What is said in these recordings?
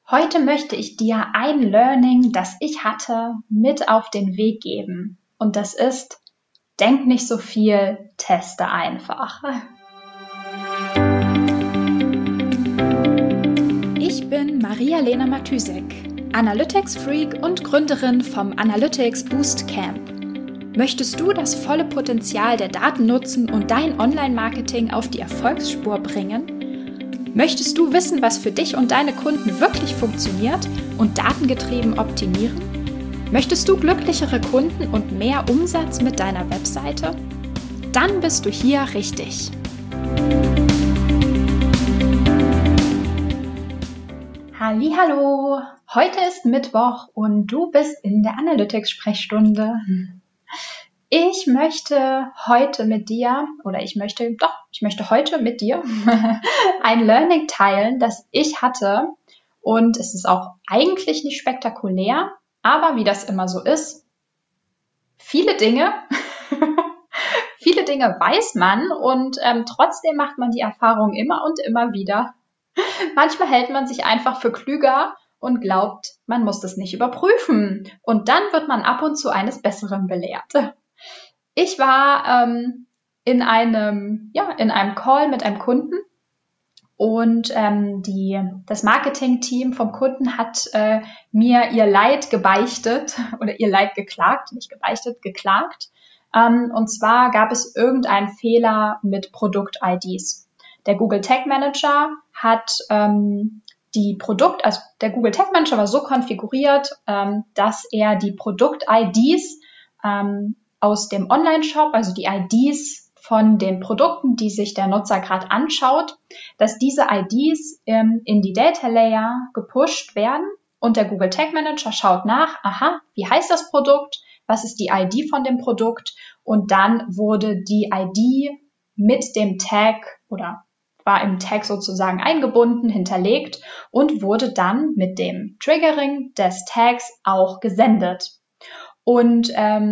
Heute möchte ich dir ein Learning, das ich hatte, mit auf den Weg geben. Und das ist, denk nicht so viel, teste einfach. Ich bin Maria-Lena Matysek, Analytics-Freak und Gründerin vom Analytics Boost Camp. Möchtest du das volle Potenzial der Daten nutzen und dein Online-Marketing auf die Erfolgsspur bringen? Möchtest du wissen, was für dich und deine Kunden wirklich funktioniert und datengetrieben optimieren? Möchtest du glücklichere Kunden und mehr Umsatz mit deiner Webseite? Dann bist du hier richtig. Hallihallo, heute ist Mittwoch und du bist in der Analytics-Sprechstunde. Ich möchte heute mit dir ein Learning teilen, das ich hatte, und es ist auch eigentlich nicht spektakulär, aber wie das immer so ist, viele Dinge weiß man und trotzdem macht man die Erfahrung immer und immer wieder. Manchmal hält man sich einfach für klüger und glaubt, man muss das nicht überprüfen, und dann wird man ab und zu eines Besseren belehrt. Ich war in einem Call mit einem Kunden und das Marketing-Team vom Kunden hat mir ihr Leid gebeichtet oder ihr Leid geklagt, nicht gebeichtet, geklagt. Und zwar gab es irgendeinen Fehler mit Produkt-IDs. Der Google Tag Manager hat der Google Tag Manager war so konfiguriert, dass er die Produkt-IDs aus dem Online-Shop, also die IDs von den Produkten, die sich der Nutzer gerade anschaut, dass diese IDs in die Data Layer gepusht werden und der Google Tag Manager schaut nach, wie heißt das Produkt, was ist die ID von dem Produkt, und dann wurde die ID mit dem Tag oder war im Tag sozusagen eingebunden, hinterlegt und wurde dann mit dem Triggering des Tags auch gesendet. Und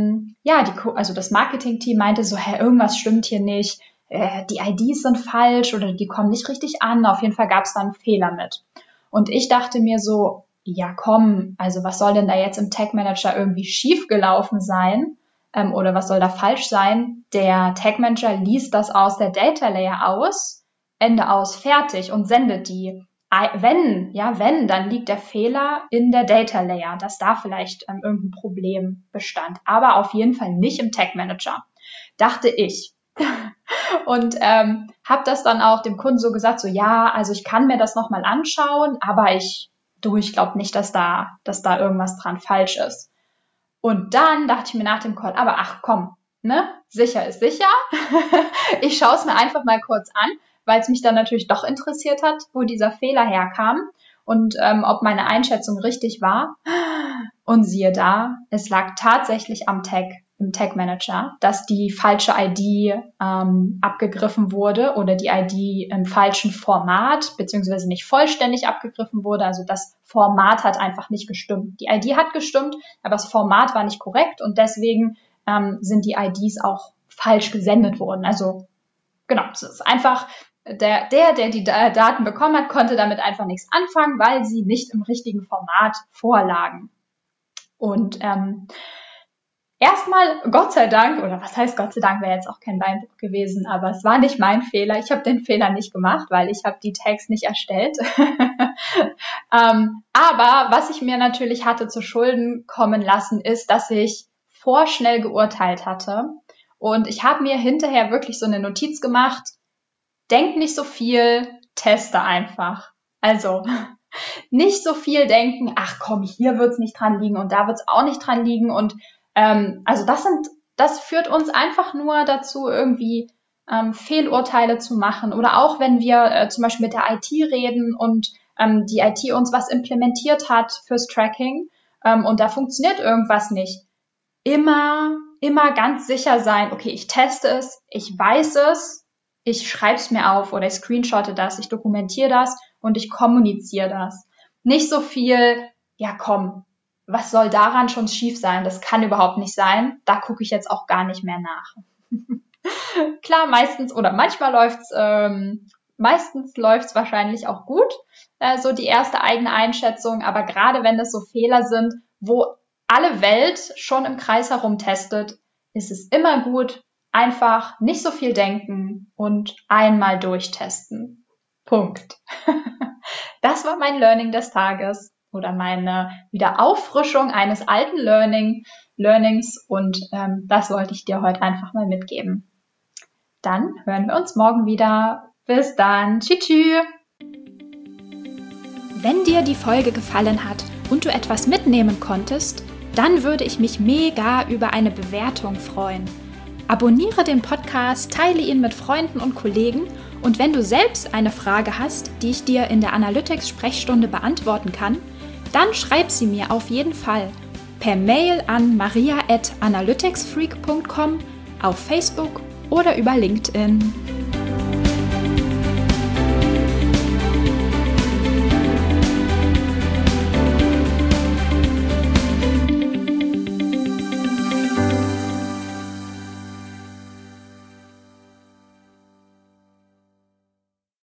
das Marketing-Team meinte so, irgendwas stimmt hier nicht, die IDs sind falsch oder die kommen nicht richtig an, auf jeden Fall gab es da einen Fehler mit. Und ich dachte mir so, ja komm, also was soll denn da jetzt im Tag Manager irgendwie schief gelaufen sein oder was soll da falsch sein? Der Tag Manager liest das aus der Data Layer aus, Ende aus, fertig, und sendet die. Wenn, dann liegt der Fehler in der Data Layer, dass da vielleicht irgendein Problem bestand, aber auf jeden Fall nicht im Tag Manager, dachte ich. Und habe das dann auch dem Kunden so gesagt, so ja, also ich kann mir das nochmal anschauen, aber ich glaube nicht, dass da irgendwas dran falsch ist. Und dann dachte ich mir nach dem Call, aber ach komm, ne, sicher ist sicher. Ich schaue es mir einfach mal kurz an, weil es mich dann natürlich doch interessiert hat, wo dieser Fehler herkam und ob meine Einschätzung richtig war. Und siehe da, es lag tatsächlich im Tag Manager, dass die falsche ID abgegriffen wurde oder die ID im falschen Format, beziehungsweise nicht vollständig abgegriffen wurde. Also das Format hat einfach nicht gestimmt. Die ID hat gestimmt, aber das Format war nicht korrekt und deswegen sind die IDs auch falsch gesendet worden. Also genau, es ist einfach... Der die Daten bekommen hat, konnte damit einfach nichts anfangen, weil sie nicht im richtigen Format vorlagen. Und erstmal, Gott sei Dank, oder was heißt Gott sei Dank, wäre jetzt auch kein Beinbruch gewesen, aber es war nicht mein Fehler. Ich habe den Fehler nicht gemacht, weil ich habe die Tags nicht erstellt. Aber was ich mir natürlich hatte zu Schulden kommen lassen, ist, dass ich vorschnell geurteilt hatte. Und ich habe mir hinterher wirklich so eine Notiz gemacht: Denk nicht so viel, teste einfach. Also nicht so viel denken, ach komm, hier wird's nicht dran liegen und da wird's auch nicht dran liegen. Und also das führt uns einfach nur dazu, irgendwie Fehlurteile zu machen. Oder auch wenn wir zum Beispiel mit der IT reden und die IT uns was implementiert hat fürs Tracking und da funktioniert irgendwas nicht. Immer ganz sicher sein, okay, ich teste es, ich weiß es, ich schreibe es mir auf oder ich screenshotte das, ich dokumentiere das und ich kommuniziere das. Nicht so viel, ja komm, was soll daran schon schief sein? Das kann überhaupt nicht sein. Da gucke ich jetzt auch gar nicht mehr nach. Klar, meistens oder manchmal läuft's Meistens läuft es wahrscheinlich auch gut, so die erste eigene Einschätzung. Aber gerade wenn es so Fehler sind, wo alle Welt schon im Kreis herum testet, ist es immer gut, einfach nicht so viel denken und einmal durchtesten. Punkt. Das war mein Learning des Tages oder meine Wiederauffrischung eines alten Learnings und das wollte ich dir heute einfach mal mitgeben. Dann hören wir uns morgen wieder. Bis dann. Tschüss. Wenn dir die Folge gefallen hat und du etwas mitnehmen konntest, dann würde ich mich mega über eine Bewertung freuen. Abonniere den Podcast, teile ihn mit Freunden und Kollegen und wenn du selbst eine Frage hast, die ich dir in der Analytics-Sprechstunde beantworten kann, dann schreib sie mir auf jeden Fall per Mail an maria@analyticsfreak.com, auf Facebook oder über LinkedIn.